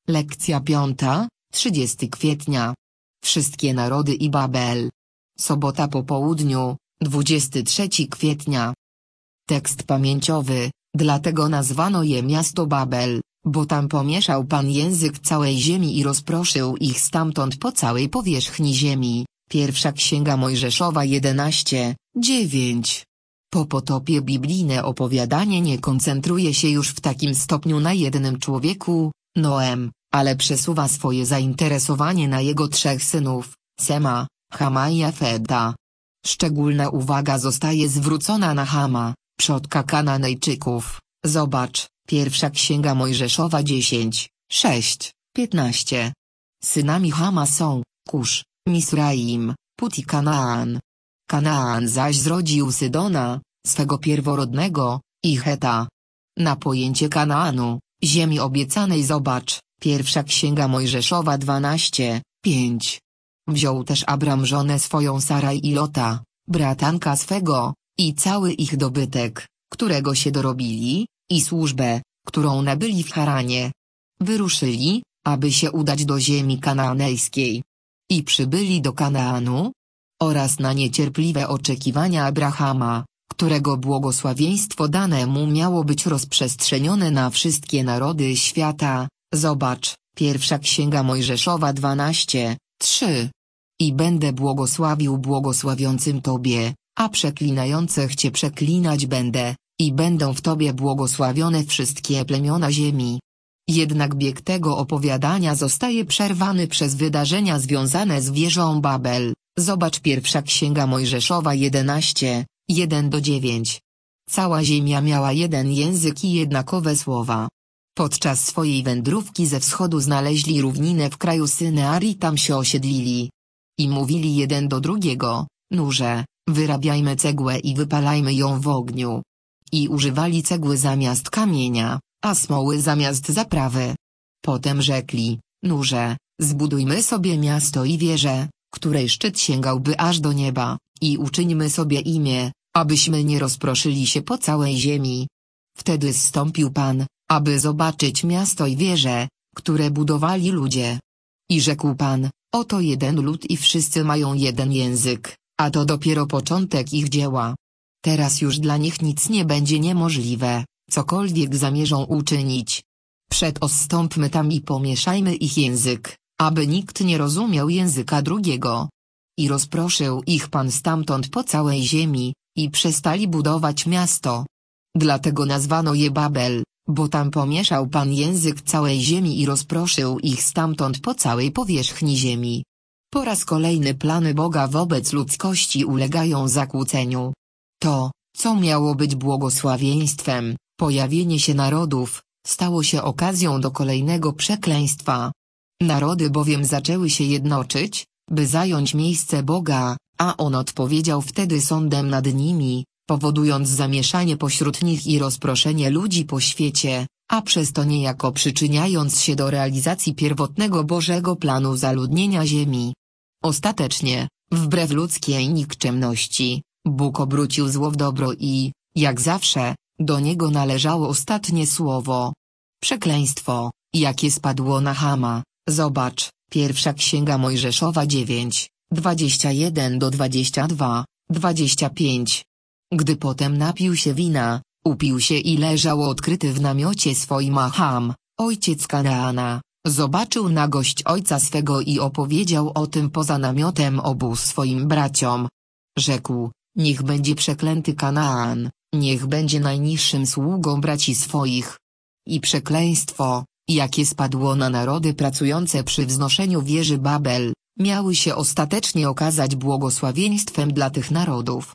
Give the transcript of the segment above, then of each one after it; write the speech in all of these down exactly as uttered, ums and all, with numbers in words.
Lekcja piąta, trzydziestego kwietnia. Wszystkie narody i Babel. Sobota po południu, dwudziestego trzeciego kwietnia. Tekst pamięciowy, dlatego nazwano je miasto Babel, bo tam pomieszał Pan język całej ziemi i rozproszył ich stamtąd po całej powierzchni ziemi. Pierwsza Księga Mojżeszowa jedenaście, dziewięć. Po potopie biblijne opowiadanie nie koncentruje się już w takim stopniu na jednym człowieku, Noem, ale przesuwa swoje zainteresowanie na jego trzech synów, Sema, Hama i Jafeta. Szczególna uwaga zostaje zwrócona na Hama, przodka Kananejczyków. Zobacz, pierwsza Księga Mojżeszowa dziesięć, sześć, piętnaście. Synami Hama są Kusz, Misraim, Put i Kanaan. Kanaan zaś zrodził Sydona, swego pierworodnego, i Heta. Na pojęcie Kanaanu, ziemi obiecanej zobacz, pierwsza Księga Mojżeszowa dwanaście, pięć. Wziął też Abram żonę swoją Saraj i Lota, bratanka swego, i cały ich dobytek, którego się dorobili, i służbę, którą nabyli w Haranie. Wyruszyli, aby się udać do ziemi kanaanejskiej. I przybyli do Kanaanu, oraz na niecierpliwe oczekiwania Abrahama, którego błogosławieństwo dane mu miało być rozprzestrzenione na wszystkie narody świata. Zobacz, pierwsza Księga Mojżeszowa dwanaście, trzy. I będę błogosławił błogosławiącym Tobie, a przeklinających Cię przeklinać będę, i będą w Tobie błogosławione wszystkie plemiona ziemi. Jednak bieg tego opowiadania zostaje przerwany przez wydarzenia związane z wieżą Babel. Zobacz pierwsza Księga Mojżeszowa jedenaście, jeden do dziewięć. Cała ziemia miała jeden język i jednakowe słowa. Podczas swojej wędrówki ze wschodu znaleźli równinę w kraju Synear i tam się osiedlili. I mówili jeden do drugiego, nurze, wyrabiajmy cegłę i wypalajmy ją w ogniu. I używali cegły zamiast kamienia, a smoły zamiast zaprawy. Potem rzekli, nurze, zbudujmy sobie miasto i wieżę, której szczyt sięgałby aż do nieba, i uczyńmy sobie imię, abyśmy nie rozproszyli się po całej ziemi. Wtedy zstąpił Pan, aby zobaczyć miasto i wieżę, które budowali ludzie. I rzekł Pan, oto jeden lud i wszyscy mają jeden język, a to dopiero początek ich dzieła. Teraz już dla nich nic nie będzie niemożliwe, cokolwiek zamierzą uczynić. Przedostąpmy tam i pomieszajmy ich język, aby nikt nie rozumiał języka drugiego. I rozproszył ich Pan stamtąd po całej ziemi, i przestali budować miasto. Dlatego nazwano je Babel, bo tam pomieszał Pan język całej ziemi i rozproszył ich stamtąd po całej powierzchni ziemi. Po raz kolejny plany Boga wobec ludzkości ulegają zakłóceniu. To, co miało być błogosławieństwem, pojawienie się narodów, stało się okazją do kolejnego przekleństwa. Narody bowiem zaczęły się jednoczyć, by zająć miejsce Boga, a On odpowiedział wtedy sądem nad nimi, powodując zamieszanie pośród nich i rozproszenie ludzi po świecie, a przez to niejako przyczyniając się do realizacji pierwotnego Bożego planu zaludnienia ziemi. Ostatecznie, wbrew ludzkiej nikczemności, Bóg obrócił zło w dobro i, jak zawsze, do Niego należało ostatnie słowo. Przekleństwo, jakie spadło na Hama, zobacz, pierwsza Księga Mojżeszowa dziewięć, dwadzieścia jeden do dwudziestu dwóch, dwudziestu pięciu. Gdy potem napił się wina, upił się i leżał odkryty w namiocie swoim, a Ham, ojciec Kanaana, zobaczył nagość ojca swego i opowiedział o tym poza namiotem obu swoim braciom. Rzekł, niech będzie przeklęty Kanaan, niech będzie najniższym sługą braci swoich. I przekleństwo, jakie spadło na narody pracujące przy wznoszeniu wieży Babel, miały się ostatecznie okazać błogosławieństwem dla tych narodów.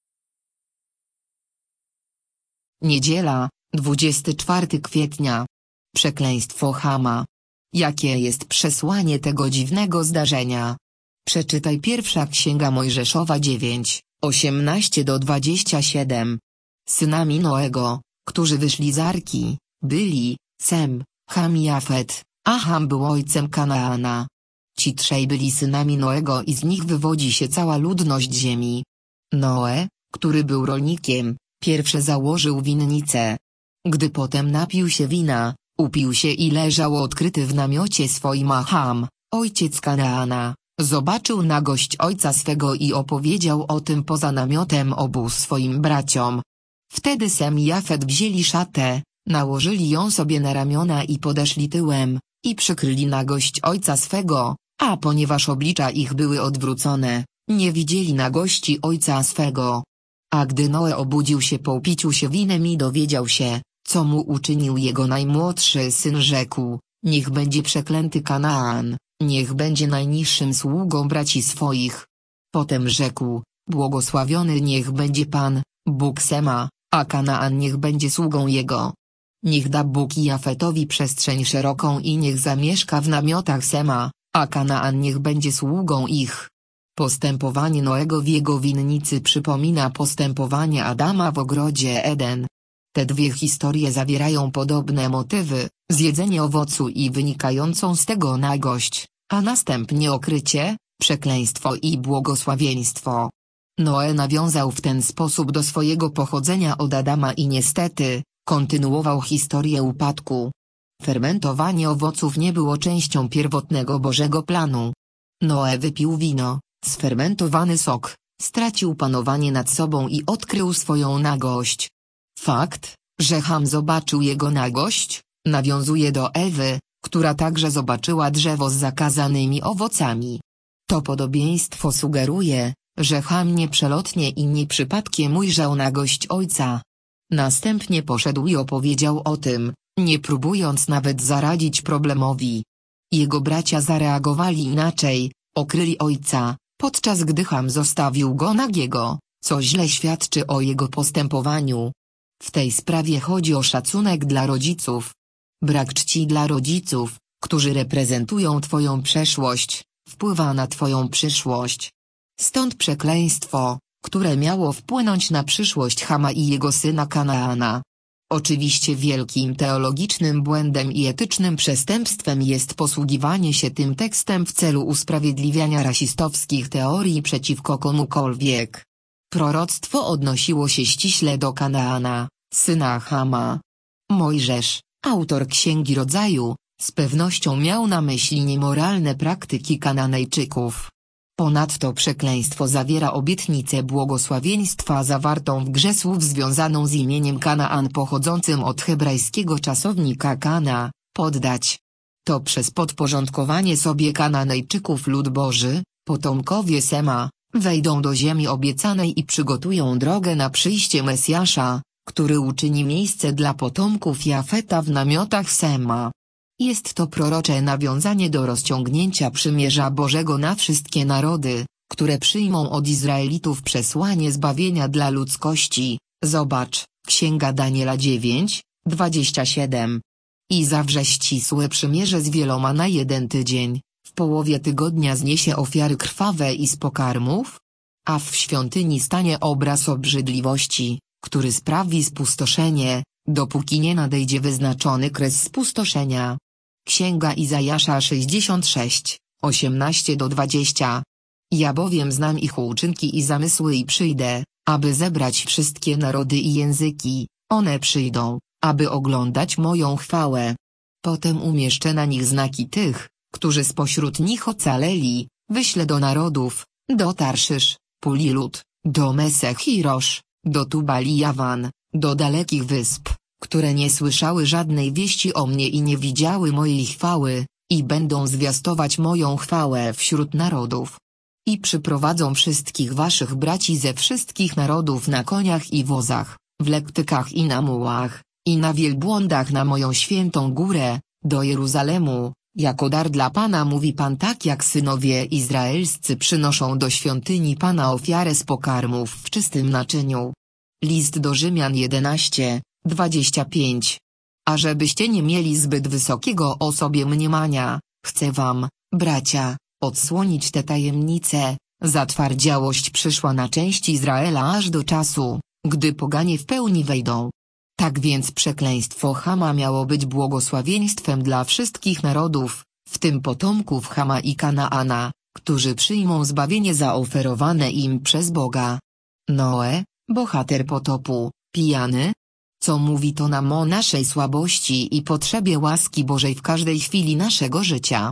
Niedziela, dwudziestego czwartego kwietnia. Przekleństwo Hama. Jakie jest przesłanie tego dziwnego zdarzenia? Przeczytaj pierwsza Księga Mojżeszowa dziewięć, osiemnaście do dwudziestu siedmiu. Synami Noego, którzy wyszli z Arki, byli Sem, Ham i Jafet, a Ham był ojcem Kanaana. Ci trzej byli synami Noego i z nich wywodzi się cała ludność ziemi. Noe, który był rolnikiem, pierwszy założył winnicę. Gdy potem napił się wina, Upił się i leżał odkryty w namiocie swoim, a Cham, ojciec Kanaana, zobaczył nagość ojca swego i opowiedział o tym poza namiotem obu swoim braciom. Wtedy Sem i Jafet wzięli szatę, nałożyli ją sobie na ramiona i podeszli tyłem, i przykryli nagość ojca swego, a ponieważ oblicza ich były odwrócone, nie widzieli nagości ojca swego. A gdy Noe obudził się po upiciu się winem i dowiedział się, co mu uczynił jego najmłodszy syn, rzekł: niech będzie przeklęty Kanaan, niech będzie najniższym sługą braci swoich. Potem rzekł: błogosławiony niech będzie Pan, Bóg Sema, a Kanaan niech będzie sługą jego. Niech da Bóg Jafetowi przestrzeń szeroką i niech zamieszka w namiotach Sema, a Kanaan niech będzie sługą ich. Postępowanie Noego w jego winnicy przypomina postępowanie Adama w ogrodzie Eden. Te dwie historie zawierają podobne motywy: zjedzenie owocu i wynikającą z tego nagość, a następnie okrycie, przekleństwo i błogosławieństwo. Noe nawiązał w ten sposób do swojego pochodzenia od Adama i niestety, kontynuował historię upadku. Fermentowanie owoców nie było częścią pierwotnego Bożego planu. Noe wypił wino, sfermentowany sok, stracił panowanie nad sobą i odkrył swoją nagość. Fakt, że Cham zobaczył jego nagość, nawiązuje do Ewy, która także zobaczyła drzewo z zakazanymi owocami. To podobieństwo sugeruje, że Cham nieprzelotnie i nie przypadkiem ujrzał nagość ojca. Następnie poszedł i opowiedział o tym, nie próbując nawet zaradzić problemowi. Jego bracia zareagowali inaczej, okryli ojca, podczas gdy Cham zostawił go nagiego, co źle świadczy o jego postępowaniu. W tej sprawie chodzi o szacunek dla rodziców. Brak czci dla rodziców, którzy reprezentują twoją przeszłość, wpływa na twoją przyszłość. Stąd przekleństwo, które miało wpłynąć na przyszłość Chama i jego syna Kanaana. Oczywiście wielkim teologicznym błędem i etycznym przestępstwem jest posługiwanie się tym tekstem w celu usprawiedliwiania rasistowskich teorii przeciwko komukolwiek. Proroctwo odnosiło się ściśle do Kanaana, syna Chama. Mojżesz, autor Księgi Rodzaju, z pewnością miał na myśli niemoralne praktyki Kananejczyków. Ponadto przekleństwo zawiera obietnicę błogosławieństwa zawartą w grze słów związaną z imieniem Kanaan pochodzącym od hebrajskiego czasownika kana, poddać. To przez podporządkowanie sobie Kananejczyków lud Boży, potomkowie Sema, wejdą do ziemi obiecanej i przygotują drogę na przyjście Mesjasza, który uczyni miejsce dla potomków Jafeta w namiotach Sema. Jest to prorocze nawiązanie do rozciągnięcia przymierza Bożego na wszystkie narody, które przyjmą od Izraelitów przesłanie zbawienia dla ludzkości. Zobacz, Księga Daniela dziewięć, dwadzieścia siedem. I zawrze ścisłe przymierze z wieloma na jeden tydzień, w połowie tygodnia zniesie ofiary krwawe i z pokarmów, a w świątyni stanie obraz obrzydliwości, który sprawi spustoszenie, dopóki nie nadejdzie wyznaczony kres spustoszenia. Księga Izajasza sześćdziesiąt sześć, osiemnaście do dwudziestu. Ja bowiem znam ich uczynki i zamysły i przyjdę, aby zebrać wszystkie narody i języki, one przyjdą, aby oglądać moją chwałę. Potem umieszczę na nich znaki tych, którzy spośród nich ocaleli, wyślę do narodów, do Tarszysz, Pulilut, do Mesech i Rosz, do Tubali i Jawan, do dalekich wysp, które nie słyszały żadnej wieści o mnie i nie widziały mojej chwały, i będą zwiastować moją chwałę wśród narodów. I przyprowadzą wszystkich waszych braci ze wszystkich narodów na koniach i wozach, w lektykach i na mułach, i na wielbłądach na moją świętą górę, do Jeruzalemu, jako dar dla Pana, mówi Pan, tak jak synowie izraelscy przynoszą do świątyni Pana ofiarę z pokarmów w czystym naczyniu. List do Rzymian jedenaście, dwadzieścia pięć. A żebyście nie mieli zbyt wysokiego o sobie mniemania, chcę wam, bracia, odsłonić tę tajemnicę. Zatwardziałość przyszła na część Izraela aż do czasu, gdy poganie w pełni wejdą. Tak więc przekleństwo Chama miało być błogosławieństwem dla wszystkich narodów, w tym potomków Chama i Kanaana, którzy przyjmą zbawienie zaoferowane im przez Boga. Noe, bohater potopu, pijany? co mówi to nam o naszej słabości i potrzebie łaski Bożej w każdej chwili naszego życia.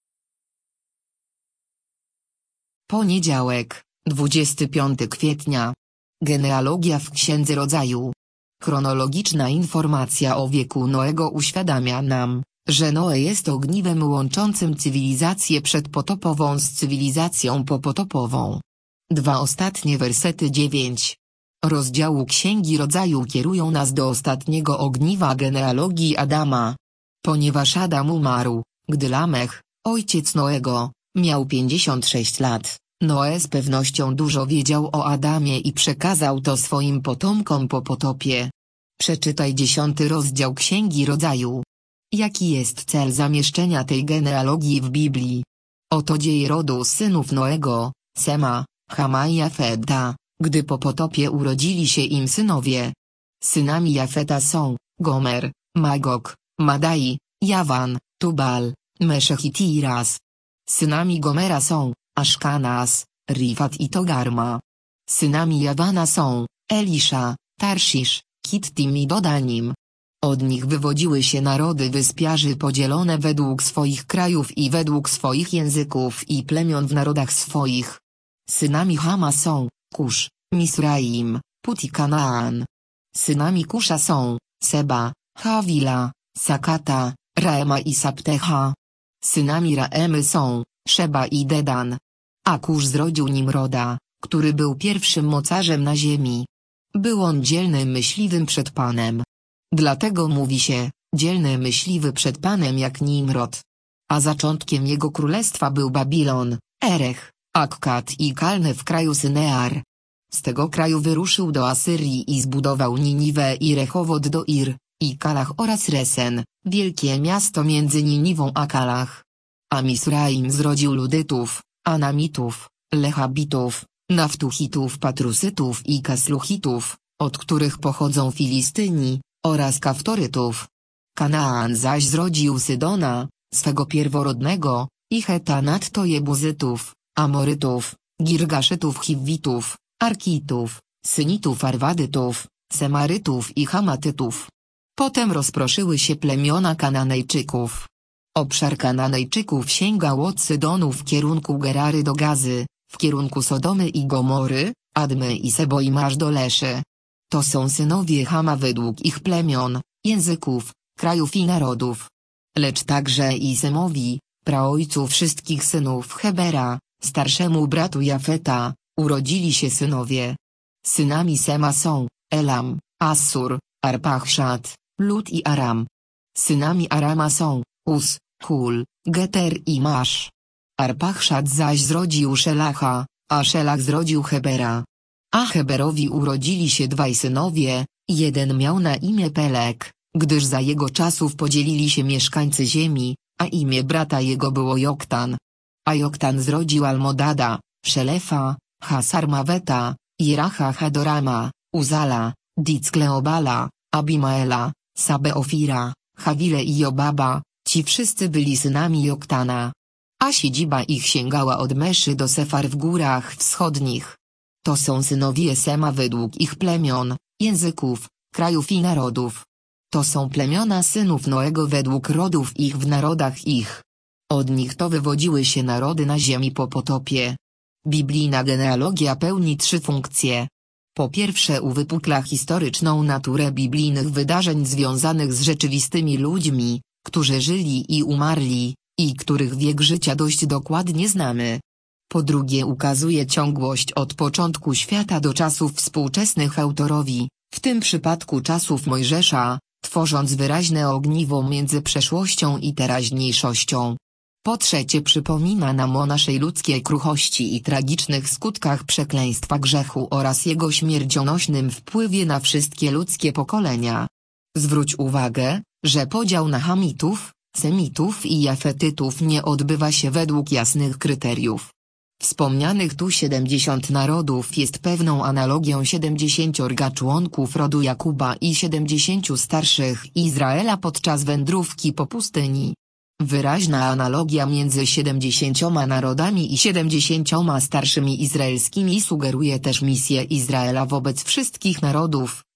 Poniedziałek, dwudziestego piątego kwietnia. Genealogia w Księdze Rodzaju. Chronologiczna informacja o wieku Noego uświadamia nam, że Noe jest ogniwem łączącym cywilizację przedpotopową z cywilizacją popotopową. Dwa ostatnie wersety dziewięć rozdziału Księgi Rodzaju kierują nas do ostatniego ogniwa genealogii Adama. Ponieważ Adam umarł, gdy Lamech, ojciec Noego, miał pięćdziesiąt sześć lat, Noe z pewnością dużo wiedział o Adamie i przekazał to swoim potomkom po potopie. Przeczytaj dziesiąty rozdział Księgi Rodzaju. Jaki jest cel zamieszczenia tej genealogii w Biblii? Oto dzieje rodu synów Noego, Sema, Chama i Jafeta, gdy po potopie urodzili się im synowie. Synami Jafeta są Gomer, Magog, Madai, Jawan, Tubal, Meszech i Tiras. Synami Gomera są Aszkanas, Rifat i Togarma. Synami Jawana są Elisza, Tarszisz, Kittim i Dodanim. Od nich wywodziły się narody wyspiarzy podzielone według swoich krajów i według swoich języków i plemion w narodach swoich. Synami Chama są Kusz, Misraim, Put i Kanaan. Synami Kusza są Seba, Hawila, Sakata, Raema i Saptecha. Synami Raemy są Szeba i Dedan. A Kusz zrodził Nimroda, który był pierwszym mocarzem na ziemi. Był on dzielnym myśliwym przed Panem. Dlatego mówi się, dzielny myśliwy przed Panem jak Nimrod. A zaczątkiem jego królestwa był Babilon, Erech, Akkad i Kalne w kraju Synear. Z tego kraju wyruszył do Asyrii i zbudował Niniwę i Rechowot do Ir, i Kalach oraz Resen, wielkie miasto między Niniwą a Kalach. A Misraim zrodził Ludytów, Anamitów, Lechabitów, Naftuchitów, Patrusytów i Kasluchitów, od których pochodzą Filistyni, oraz Kaftorytów. Kanaan zaś zrodził Sydona, swego pierworodnego, i Heta nadto Jebuzytów, Amorytów, Girgaszytów, Chiwitów, Arkitów, Synitów, Arwadytów, Semarytów i Hamatytów. Potem rozproszyły się plemiona Kananejczyków. Obszar Kananejczyków sięgał od Sydonu w kierunku Gerary do Gazy, w kierunku Sodomy i Gomory, Admy i Seboim aż do Leszy. To są synowie Chama według ich plemion, języków, krajów i narodów. Lecz także i Semowi, praojcu wszystkich synów Hebera, starszemu bratu Jafeta, urodzili się synowie. Synami Sema są Elam, Assur, Arpachszad, Lud i Aram. Synami Arama są Us, Hul, Geter i Masz. Arpachszad zaś zrodził Szelacha, a Szelach zrodził Hebera. A Heberowi urodzili się dwaj synowie, jeden miał na imię Pelek, gdyż za jego czasów podzielili się mieszkańcy ziemi, a imię brata jego było Joktan. A Joktan zrodził Almodada, Szelefa, Hasarmaweta, Jeracha Hadorama, Uzala, Dickleobala, Abimaela, Sabeofira, Hawile i Jobaba, ci wszyscy byli synami Joktana. A siedziba ich sięgała od Meszy do Sefar w górach wschodnich. To są synowie Sema według ich plemion, języków, krajów i narodów. To są plemiona synów Noego według rodów ich w narodach ich. Od nich to wywodziły się narody na ziemi po potopie. Biblijna genealogia pełni trzy funkcje. Po pierwsze uwypukla historyczną naturę biblijnych wydarzeń związanych z rzeczywistymi ludźmi, którzy żyli i umarli, i których wiek życia dość dokładnie znamy. Po drugie ukazuje ciągłość od początku świata do czasów współczesnych autorowi, w tym przypadku czasów Mojżesza, tworząc wyraźne ogniwo między przeszłością i teraźniejszością. Po trzecie przypomina nam o naszej ludzkiej kruchości i tragicznych skutkach przekleństwa grzechu oraz jego śmiercionośnym wpływie na wszystkie ludzkie pokolenia. Zwróć uwagę, że podział na Hamitów, Semitów i Jafetytów nie odbywa się według jasnych kryteriów. Wspomnianych tu siedemdziesiąt narodów jest pewną analogią siedemdziesięciorga członków rodu Jakuba i siedemdziesięciu starszych Izraela podczas wędrówki po pustyni. Wyraźna analogia między siedemdziesięcioma narodami i siedemdziesięcioma starszymi izraelskimi sugeruje też misję Izraela wobec wszystkich narodów,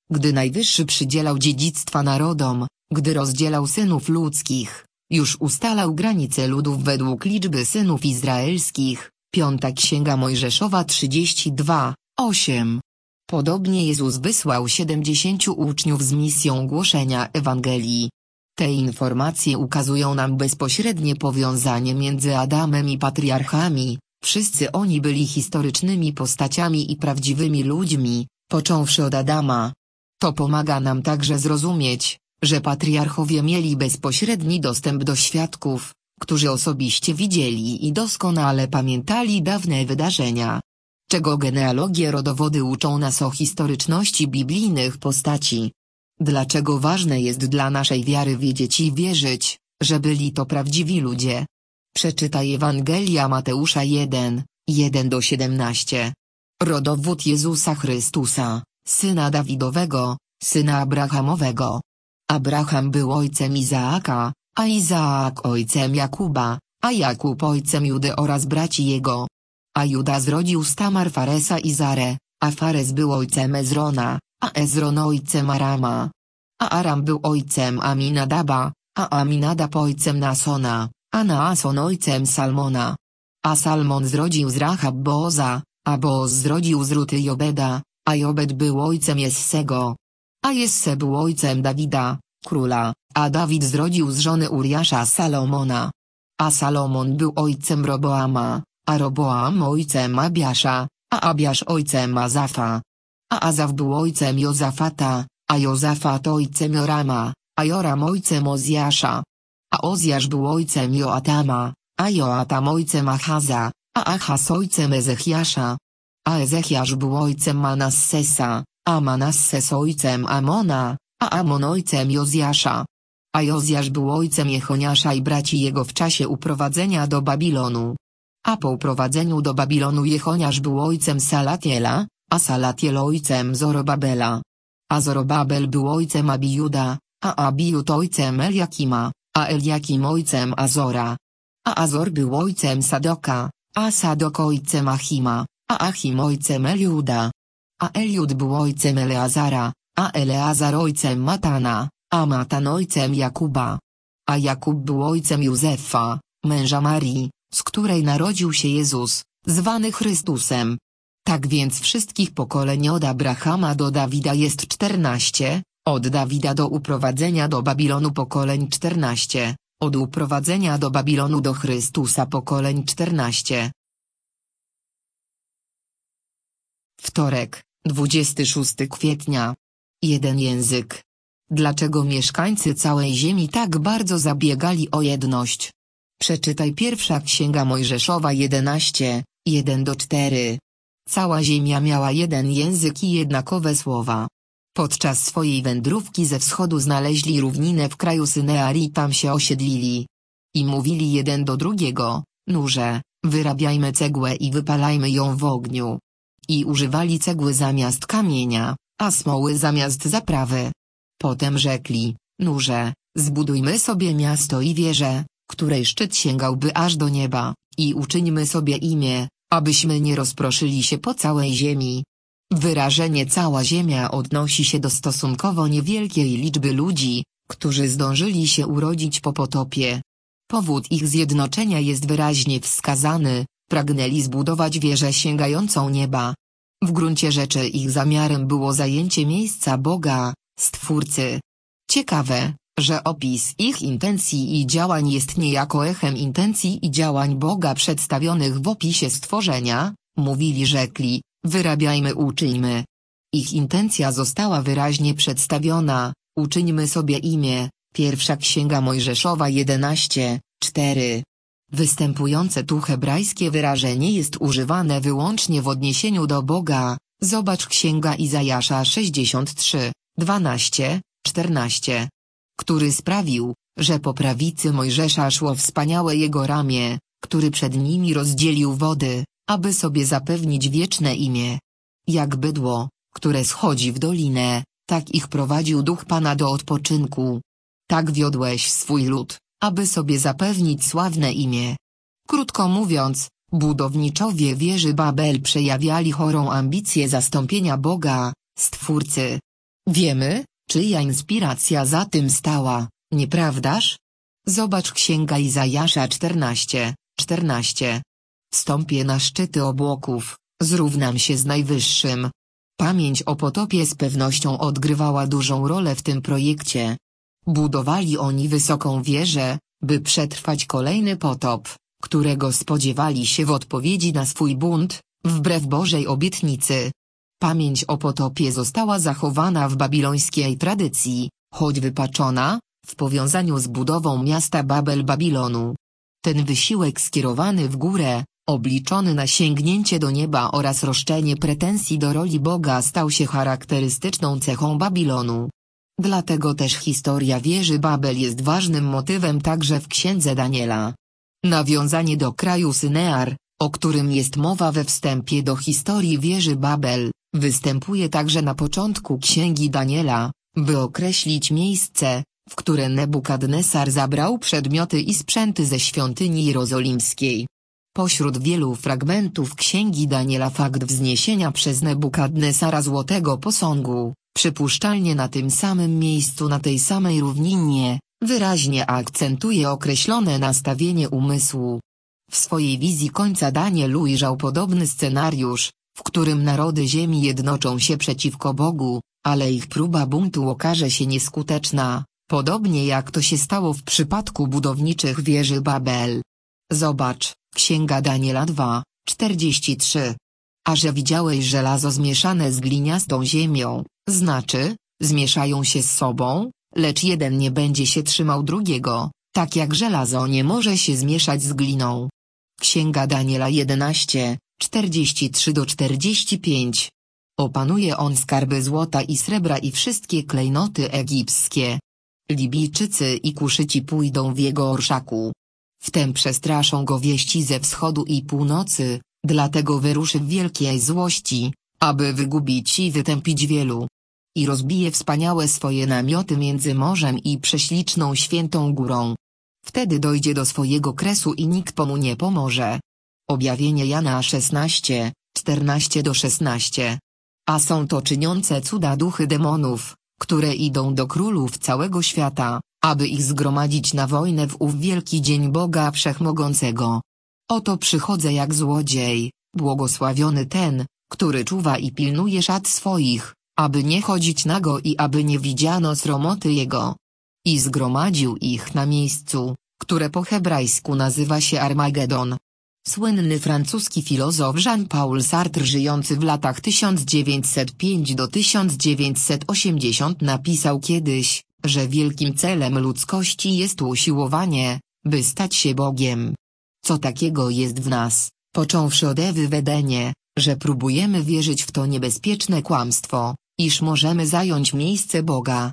gdy Najwyższy przydzielał dziedzictwa narodom, gdy rozdzielał synów ludzkich, już ustalał granice ludów według liczby synów izraelskich. Piąta Księga Mojżeszowa trzydzieści dwa, osiem. Podobnie Jezus wysłał siedemdziesięciu uczniów z misją głoszenia Ewangelii. Te informacje ukazują nam bezpośrednie powiązanie między Adamem i patriarchami. Wszyscy oni byli historycznymi postaciami i prawdziwymi ludźmi, począwszy od Adama. To pomaga nam także zrozumieć, że patriarchowie mieli bezpośredni dostęp do świadków, którzy osobiście widzieli i doskonale pamiętali dawne wydarzenia. Czego genealogie rodowody uczą nas o historyczności biblijnych postaci? Dlaczego ważne jest dla naszej wiary wiedzieć i wierzyć, że byli to prawdziwi ludzie? Przeczytaj Ewangelia Mateusza jeden, jeden do siedemnastu. Rodowód Jezusa Chrystusa, syna Dawidowego, syna Abrahamowego. Abraham był ojcem Izaaka, a Izaak ojcem Jakuba, a Jakub ojcem Judy oraz braci jego. A Juda zrodził z Tamar Faresa i Zarę, a Fares był ojcem Ezrona, a Ezron ojcem Arama. A Aram był ojcem Aminadaba, a Aminadab ojcem Naasona, a Naason ojcem Salmona. A Salmon zrodził z Rahab Booza, a Booz zrodził z Ruty Jobeda, a Jobed był ojcem Jessego. A Jesse był ojcem Dawida, króla, a Dawid zrodził z żony Uriasza Salomona. A Salomon był ojcem Roboama, a Roboam ojcem Abiasza, a Abiasz ojcem Azafa. A Azaf był ojcem Jozafata, a Jozafat ojcem Jorama, a Joram ojcem Ozjasza. A Ozjasz był ojcem Joatama, a Joatam ojcem Achaza, a Achaz ojcem Ezechiasza. A Ezechiasz był ojcem Manassesa, a Manasses ojcem Amona, a Amon ojcem Jozjasza. A Jozjasz był ojcem Jechoniasza i braci jego w czasie uprowadzenia do Babilonu. A po uprowadzeniu do Babilonu Jechoniasz był ojcem Salatiela, a Salatiel ojcem Zorobabela. A Zorobabel był ojcem Abijuda, a Abijud ojcem Eliakima, a Eliakim ojcem Azora. A Azor był ojcem Sadoka, a Sadok ojcem Achima, a Achim ojcem Eliuda. A Eliud był ojcem Eleazara, a Eleazar ojcem Matana, a Matan ojcem Jakuba. A Jakub był ojcem Józefa, męża Marii, z której narodził się Jezus, zwany Chrystusem. Tak więc wszystkich pokoleń od Abrahama do Dawida jest czternaście, od Dawida do uprowadzenia do Babilonu pokoleń czternaście, od uprowadzenia do Babilonu do Chrystusa pokoleń czternaście. Wtorek, dwudziestego szóstego kwietnia. Jeden język. Dlaczego mieszkańcy całej ziemi tak bardzo zabiegali o jedność? Przeczytaj pierwsza Księga Mojżeszowa jedenaście, jeden do czterech. Cała ziemia miała jeden język i jednakowe słowa. Podczas swojej wędrówki ze wschodu znaleźli równinę w kraju Synear i tam się osiedlili. I mówili jeden do drugiego: nurze, wyrabiajmy cegłę i wypalajmy ją w ogniu. I używali cegły zamiast kamienia, a smoły zamiast zaprawy. Potem rzekli: nurze, zbudujmy sobie miasto i wieżę, której szczyt sięgałby aż do nieba, i uczyńmy sobie imię, abyśmy nie rozproszyli się po całej ziemi. Wyrażenie cała ziemia odnosi się do stosunkowo niewielkiej liczby ludzi, którzy zdążyli się urodzić po potopie. Powód ich zjednoczenia jest wyraźnie wskazany: pragnęli zbudować wieżę sięgającą nieba. W gruncie rzeczy ich zamiarem było zajęcie miejsca Boga, Stwórcy. Ciekawe, że opis ich intencji i działań jest niejako echem intencji i działań Boga przedstawionych w opisie stworzenia. Mówili, rzekli: wyrabiajmy, uczyńmy. Ich intencja została wyraźnie przedstawiona: uczyńmy sobie imię. Pierwsza Księga Mojżeszowa jedenaście, cztery. Występujące tu hebrajskie wyrażenie jest używane wyłącznie w odniesieniu do Boga. Zobacz Księga Izajasza sześćdziesiąt trzy, dwanaście, czternaście. Który sprawił, że po prawicy Mojżesza szło wspaniałe jego ramię, który przed nimi rozdzielił wody, aby sobie zapewnić wieczne imię. Jak bydło, które schodzi w dolinę, tak ich prowadził Duch Pana do odpoczynku. Tak wiodłeś swój lud, aby sobie zapewnić sławne imię. Krótko mówiąc, budowniczowie wieży Babel przejawiali chorą ambicję zastąpienia Boga, Stwórcy. Wiemy, czyja inspiracja za tym stała, nieprawdaż? Zobacz Księga Izajasza czternaście, czternaście. Wstąpię na szczyty obłoków, zrównam się z Najwyższym. Pamięć o potopie z pewnością odgrywała dużą rolę w tym projekcie. Budowali oni wysoką wieżę, by przetrwać kolejny potop, którego spodziewali się w odpowiedzi na swój bunt, wbrew Bożej obietnicy. Pamięć o potopie została zachowana w babilońskiej tradycji, choć wypaczona, w powiązaniu z budową miasta Babel Babilonu. Ten wysiłek skierowany w górę, obliczony na sięgnięcie do nieba oraz roszczenie pretensji do roli Boga stał się charakterystyczną cechą Babilonu. Dlatego też historia wieży Babel jest ważnym motywem także w Księdze Daniela. Nawiązanie do kraju Synear, o którym jest mowa we wstępie do historii wieży Babel, występuje także na początku Księgi Daniela, by określić miejsce, w które Nebukadnesar zabrał przedmioty i sprzęty ze świątyni jerozolimskiej. Pośród wielu fragmentów Księgi Daniela fakt wzniesienia przez Nebukadnesara złotego posągu, przypuszczalnie na tym samym miejscu na tej samej równinie, wyraźnie akcentuje określone nastawienie umysłu. W swojej wizji końca Daniel ujrzał podobny scenariusz, w którym narody ziemi jednoczą się przeciwko Bogu, ale ich próba buntu okaże się nieskuteczna, podobnie jak to się stało w przypadku budowniczych wieży Babel. Zobacz, Księga Daniela dwa, czterdzieści trzy. A że widziałeś żelazo zmieszane z gliniastą ziemią, znaczy, zmieszają się z sobą, lecz jeden nie będzie się trzymał drugiego, tak jak żelazo nie może się zmieszać z gliną. Księga Daniela jedenaście, czterdzieści trzy do czterdziestu pięciu. Opanuje on skarby złota i srebra i wszystkie klejnoty egipskie. Libijczycy i Kuszyci pójdą w jego orszaku. Wtem przestraszą go wieści ze wschodu i północy, dlatego wyruszy w wielkiej złości, aby wygubić i wytępić wielu. I rozbije wspaniałe swoje namioty między morzem i prześliczną świętą górą. Wtedy dojdzie do swojego kresu i nikt mu nie pomoże. Objawienie Jana szesnaście, czternaście do szesnastu. A są to czyniące cuda duchy demonów, które idą do królów całego świata, aby ich zgromadzić na wojnę w ów wielki dzień Boga Wszechmogącego. Oto przychodzę jak złodziej, błogosławiony ten, który czuwa i pilnuje szat swoich, aby nie chodzić nago i aby nie widziano sromoty jego. I zgromadził ich na miejscu, które po hebrajsku nazywa się Armagedon. Słynny francuski filozof Jean-Paul Sartre żyjący w latach tysiąc dziewięćset piąty do tysiąc dziewięćset osiemdziesiątego napisał kiedyś, że wielkim celem ludzkości jest usiłowanie, by stać się Bogiem. Co takiego jest w nas, począwszy od Ewy w Edenie, że próbujemy wierzyć w to niebezpieczne kłamstwo, iż możemy zająć miejsce Boga.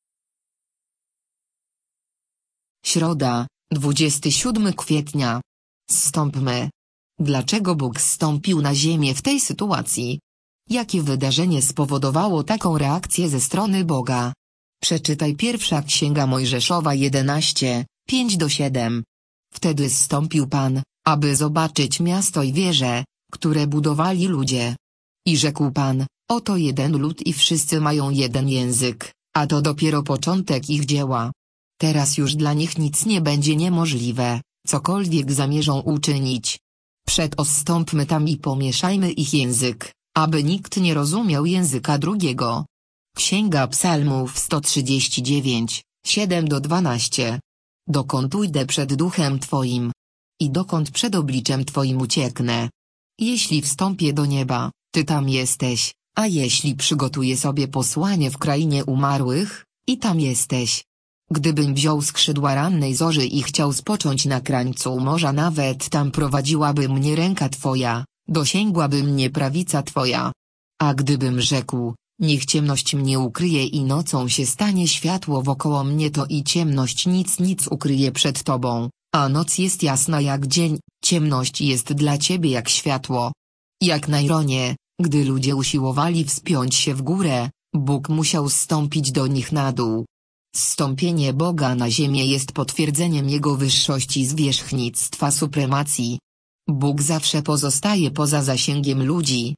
Środa, dwudziestego siódmego kwietnia. Zstąpmy. Dlaczego Bóg zstąpił na ziemię w tej sytuacji? Jakie wydarzenie spowodowało taką reakcję ze strony Boga? Przeczytaj pierwsza Księga Mojżeszowa jedenaście, pięć do siedmiu. Wtedy zstąpił Pan, aby zobaczyć miasto i wieże, które budowali ludzie. I rzekł Pan, oto jeden lud i wszyscy mają jeden język, a to dopiero początek ich dzieła. Teraz już dla nich nic nie będzie niemożliwe, cokolwiek zamierzą uczynić. Przeto zstąpmy tam i pomieszajmy ich język, aby nikt nie rozumiał języka drugiego. Księga Psalmów sto trzydzieści dziewięć, siedem do dwunastu. Dokąd ujdę przed duchem Twoim? I dokąd przed obliczem Twoim ucieknę? Jeśli wstąpię do nieba, Ty tam jesteś, a jeśli przygotuję sobie posłanie w krainie umarłych, i tam jesteś. Gdybym wziął skrzydła rannej zorzy i chciał spocząć na krańcu morza, nawet tam prowadziłaby mnie ręka Twoja, dosięgłaby mnie prawica Twoja. A gdybym rzekł, niech ciemność mnie ukryje i nocą się stanie światło wokoło mnie, to i ciemność nic nic ukryje przed Tobą, a noc jest jasna jak dzień, ciemność jest dla Ciebie jak światło. Jak na ironię, gdy ludzie usiłowali wspiąć się w górę, Bóg musiał zstąpić do nich na dół. Zstąpienie Boga na ziemię jest potwierdzeniem Jego wyższości, zwierzchnictwa, supremacji. Bóg zawsze pozostaje poza zasięgiem ludzi.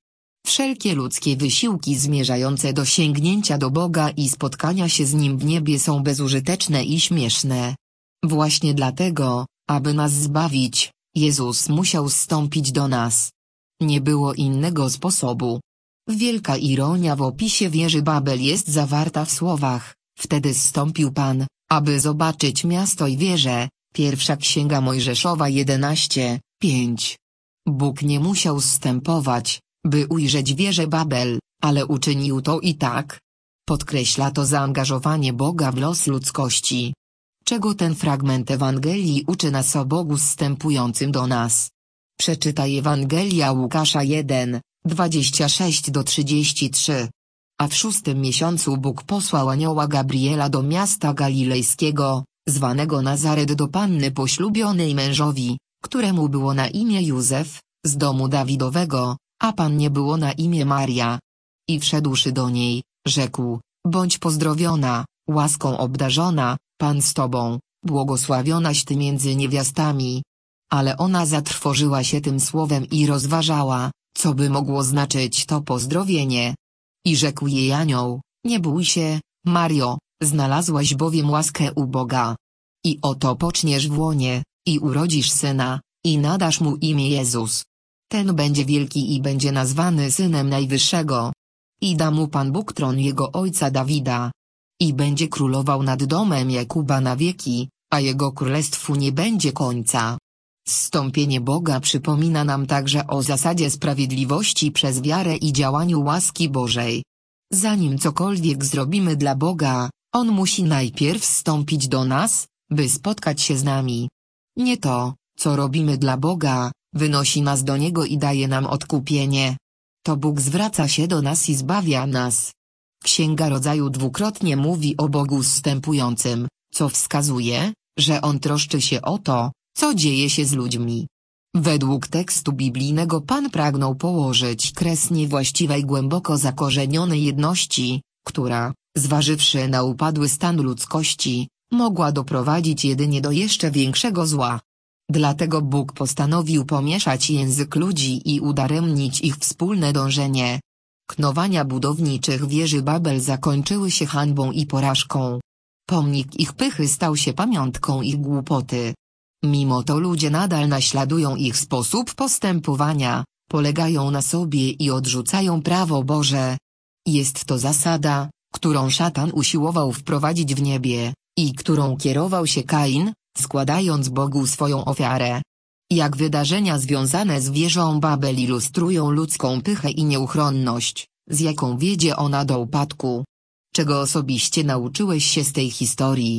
Wszelkie ludzkie wysiłki zmierzające do sięgnięcia do Boga i spotkania się z Nim w niebie są bezużyteczne i śmieszne. Właśnie dlatego, aby nas zbawić, Jezus musiał zstąpić do nas. Nie było innego sposobu. Wielka ironia w opisie wieży Babel jest zawarta w słowach: wtedy zstąpił Pan, aby zobaczyć miasto i wieżę. Pierwsza Księga Mojżeszowa jedenaście, pięć. Bóg nie musiał zstępować, by ujrzeć wieżę Babel, ale uczynił to i tak. Podkreśla to zaangażowanie Boga w los ludzkości. Czego ten fragment Ewangelii uczy nas o Bogu zstępującym do nas? Przeczytaj Ewangelia Łukasza jeden, dwadzieścia sześć do trzydziestu trzech. A w szóstym miesiącu Bóg posłał anioła Gabriela do miasta galilejskiego, zwanego Nazaret, do panny poślubionej mężowi, któremu było na imię Józef, z domu Dawidowego, a pannie było na imię Maria. I wszedłszy do niej, rzekł: bądź pozdrowiona, łaską obdarzona, Pan z tobą, błogosławionaś ty między niewiastami. Ale ona zatrwożyła się tym słowem i rozważała, co by mogło znaczyć to pozdrowienie. I rzekł jej anioł: nie bój się, Mario, znalazłaś bowiem łaskę u Boga. I oto poczniesz w łonie, i urodzisz syna, i nadasz mu imię Jezus. Ten będzie wielki i będzie nazwany Synem Najwyższego. I da mu Pan Bóg tron jego ojca Dawida. I będzie królował nad domem Jakuba na wieki, a jego królestwu nie będzie końca. Zstąpienie Boga przypomina nam także o zasadzie sprawiedliwości przez wiarę i działaniu łaski Bożej. Zanim cokolwiek zrobimy dla Boga, On musi najpierw wstąpić do nas, by spotkać się z nami. Nie to, co robimy dla Boga, wynosi nas do Niego i daje nam odkupienie. To Bóg zwraca się do nas i zbawia nas. Księga Rodzaju dwukrotnie mówi o Bogu zstępującym, co wskazuje, że On troszczy się o to, co dzieje się z ludźmi. Według tekstu biblijnego Pan pragnął położyć kres niewłaściwej, głęboko zakorzenionej jedności, która, zważywszy na upadły stan ludzkości, mogła doprowadzić jedynie do jeszcze większego zła. Dlatego Bóg postanowił pomieszać język ludzi i udaremnić ich wspólne dążenie. Knowania budowniczych wieży Babel zakończyły się hańbą i porażką. Pomnik ich pychy stał się pamiątką ich głupoty. Mimo to ludzie nadal naśladują ich sposób postępowania, polegają na sobie i odrzucają prawo Boże. Jest to zasada, którą szatan usiłował wprowadzić w niebie, i którą kierował się Kain, składając Bogu swoją ofiarę. Jak wydarzenia związane z wieżą Babel ilustrują ludzką pychę i nieuchronność, z jaką wiedzie ona do upadku. Czego osobiście nauczyłeś się z tej historii?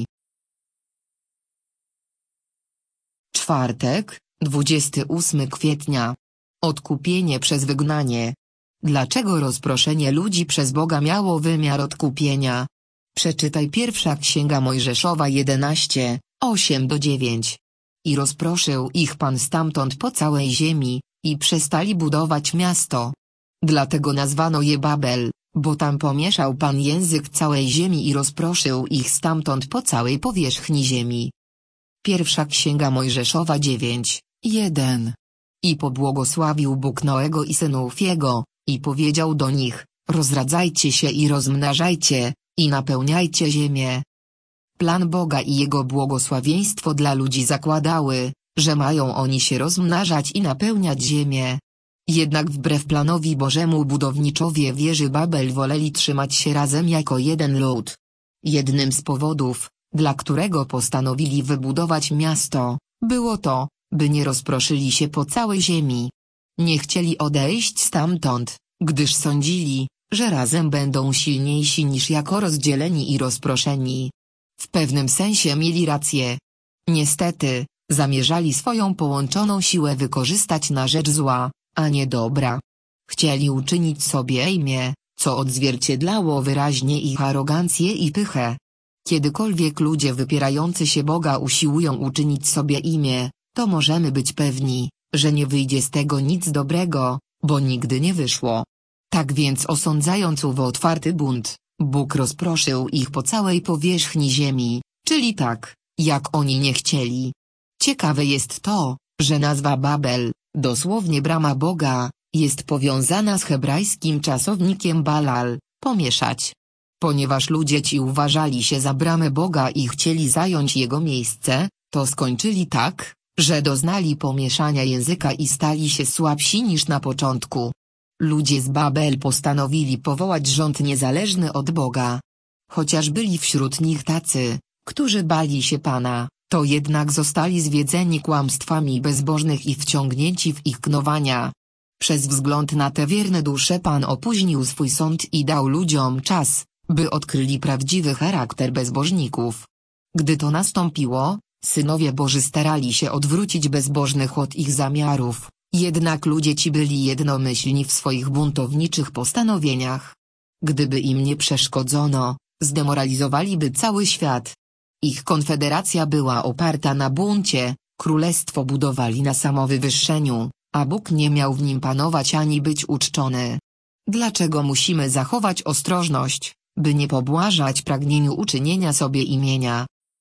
Czwartek, dwudziestego ósmego kwietnia. Odkupienie przez wygnanie. Dlaczego rozproszenie ludzi przez Boga miało wymiar odkupienia? Przeczytaj pierwsza Księga Mojżeszowa jedenaście, osiem do dziewięć. I rozproszył ich Pan stamtąd po całej ziemi, i przestali budować miasto. Dlatego nazwano je Babel, bo tam pomieszał Pan język całej ziemi i rozproszył ich stamtąd po całej powierzchni ziemi. Pierwsza Księga Mojżeszowa dziewięć, jeden. I pobłogosławił Bóg Noego i synów jego, i powiedział do nich: rozradzajcie się i rozmnażajcie, i napełniajcie ziemię. Plan Boga i Jego błogosławieństwo dla ludzi zakładały, że mają oni się rozmnażać i napełniać ziemię. Jednak wbrew planowi Bożemu budowniczowie wieży Babel woleli trzymać się razem jako jeden lud. Jednym z powodów, dla którego postanowili wybudować miasto, było to, by nie rozproszyli się po całej ziemi. Nie chcieli odejść stamtąd, gdyż sądzili, że razem będą silniejsi niż jako rozdzieleni i rozproszeni. W pewnym sensie mieli rację. Niestety, zamierzali swoją połączoną siłę wykorzystać na rzecz zła, a nie dobra. Chcieli uczynić sobie imię, co odzwierciedlało wyraźnie ich arogancję i pychę. Kiedykolwiek ludzie wypierający się Boga usiłują uczynić sobie imię, to możemy być pewni, że nie wyjdzie z tego nic dobrego, bo nigdy nie wyszło. Tak więc, osądzając ów otwarty bunt, Bóg rozproszył ich po całej powierzchni ziemi, czyli tak, jak oni nie chcieli. Ciekawe jest to, że nazwa Babel, dosłownie brama Boga, Jest powiązana z hebrajskim czasownikiem balal, pomieszać. Ponieważ ludzie ci uważali się za bramę Boga i chcieli zająć jego miejsce, to skończyli tak, że doznali pomieszania języka i stali się słabsi niż na początku. Ludzie z Babel postanowili powołać rząd niezależny od Boga. Chociaż byli wśród nich tacy, którzy bali się Pana, to jednak zostali zwiedzeni kłamstwami bezbożnych i wciągnięci w ich knowania. Przez wzgląd na te wierne dusze Pan opóźnił swój sąd i dał ludziom czas, by odkryli prawdziwy charakter bezbożników. Gdy to nastąpiło, synowie Boży starali się odwrócić bezbożnych od ich zamiarów, jednak ludzie ci byli jednomyślni w swoich buntowniczych postanowieniach. Gdyby im nie przeszkodzono, zdemoralizowaliby cały świat. Ich konfederacja była oparta na buncie, królestwo budowali na samowywyższeniu, a Bóg nie miał w nim panować ani być uczczony. Dlaczego musimy zachować ostrożność, by nie pobłażać pragnieniu uczynienia sobie imienia?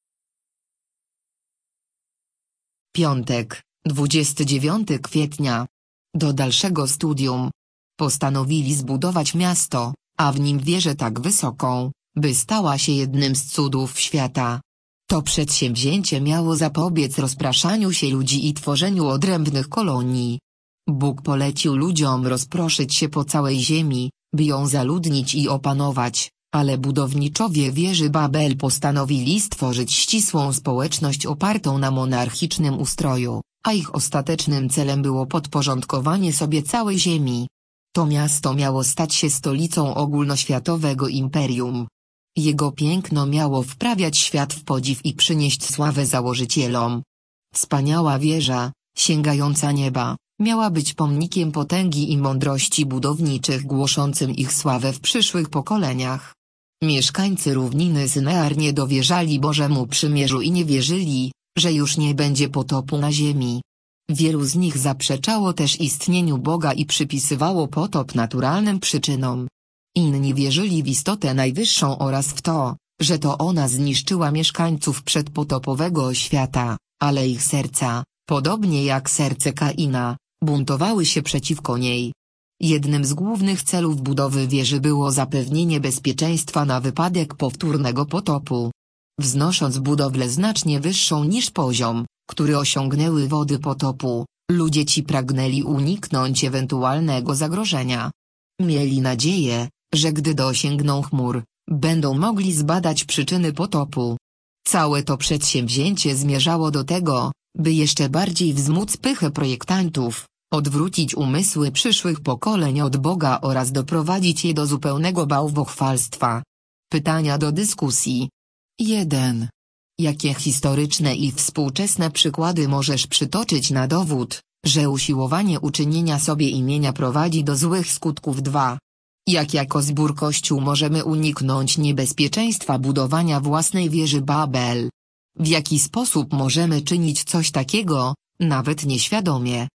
Piątek, dwudziestego dziewiątego kwietnia. Do dalszego studium. Postanowili zbudować miasto, a w nim wieżę tak wysoką, by stała się jednym z cudów świata. To przedsięwzięcie miało zapobiec rozpraszaniu się ludzi i tworzeniu odrębnych kolonii. Bóg polecił ludziom rozproszyć się po całej ziemi, by ją zaludnić i opanować, ale budowniczowie wieży Babel postanowili stworzyć ścisłą społeczność opartą na monarchicznym ustroju, a ich ostatecznym celem było podporządkowanie sobie całej ziemi. To miasto miało stać się stolicą ogólnoświatowego imperium. Jego piękno miało wprawiać świat w podziw i przynieść sławę założycielom. Wspaniała wieża, sięgająca nieba, miała być pomnikiem potęgi i mądrości budowniczych głoszącym ich sławę w przyszłych pokoleniach. Mieszkańcy równiny Synear nie dowierzali Bożemu Przymierzu i nie wierzyli, że już nie będzie potopu na ziemi. Wielu z nich zaprzeczało też istnieniu Boga i przypisywało potop naturalnym przyczynom. Inni wierzyli w istotę najwyższą oraz w to, że to ona zniszczyła mieszkańców przedpotopowego świata, ale ich serca, podobnie jak serce Kaina, buntowały się przeciwko niej. Jednym z głównych celów budowy wieży było zapewnienie bezpieczeństwa na wypadek powtórnego potopu. Wznosząc budowlę znacznie wyższą niż poziom, który osiągnęły wody potopu, ludzie ci pragnęli uniknąć ewentualnego zagrożenia. Mieli nadzieję, że gdy dosięgną chmur, będą mogli zbadać przyczyny potopu. Całe to przedsięwzięcie zmierzało do tego, by jeszcze bardziej wzmóc pychę projektantów, odwrócić umysły przyszłych pokoleń od Boga oraz doprowadzić je do zupełnego bałwochwalstwa. Pytania do dyskusji. jeden. Jakie historyczne i współczesne przykłady możesz przytoczyć na dowód, że usiłowanie uczynienia sobie imienia prowadzi do złych skutków? dwa. Jak jako zbór Kościół możemy uniknąć niebezpieczeństwa budowania własnej wieży Babel? W jaki sposób możemy czynić coś takiego, nawet nieświadomie?